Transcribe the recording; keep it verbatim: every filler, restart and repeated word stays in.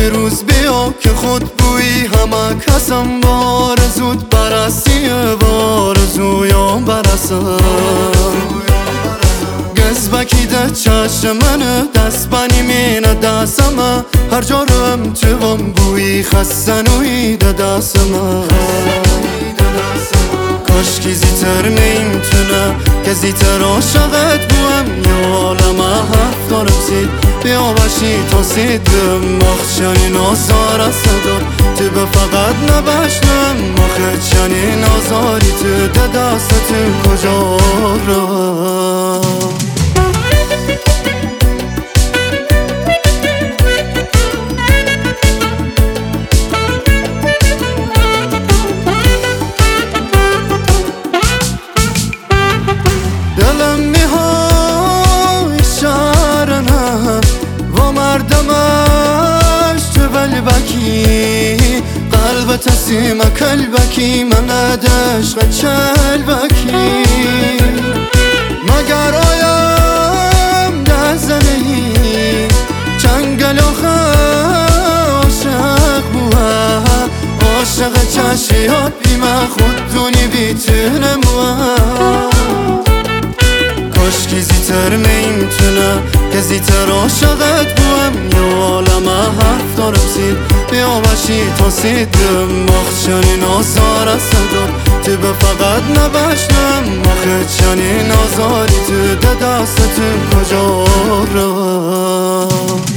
یه روز بیا که خود بویی همه کسم بار زود برسی بار زویان برسم گزبکی ده چشم منه دست بنی مینه دستمه هر جا رو هم توام بویی خستنوی ده دستمه کاشکی زیتر نیمتونه که زیتر عاشقت بوم یا عالمه حرف دارم زید بیا بشی تا سیدم مخشنی نازار صدار تو به فقط نبشنم مخشنی نازاری تو ده دست تو کجا را دلم میهای شهرنم و مردمش تو بلبکی قلبت سیمه کلبکی من عشق چلبکی مگر آیم ده زنهی جنگل آخه عاشق بوه عاشق چشیات بیمه خود دونی بیتونم بوه کاشکی زیتر میمتونه که زیتر عاشقت بوم یا عالمه حرف دارم زید بیا بشی تا سیدم مخشنی نازار صدار تو به فقط نبشنم مخشنی نازاری تو ده دست تو کجا را